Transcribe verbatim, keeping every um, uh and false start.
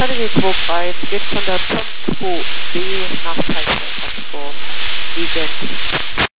Kennedy zwei drei, geht von der Tom zwei B nach Type Expo. Event.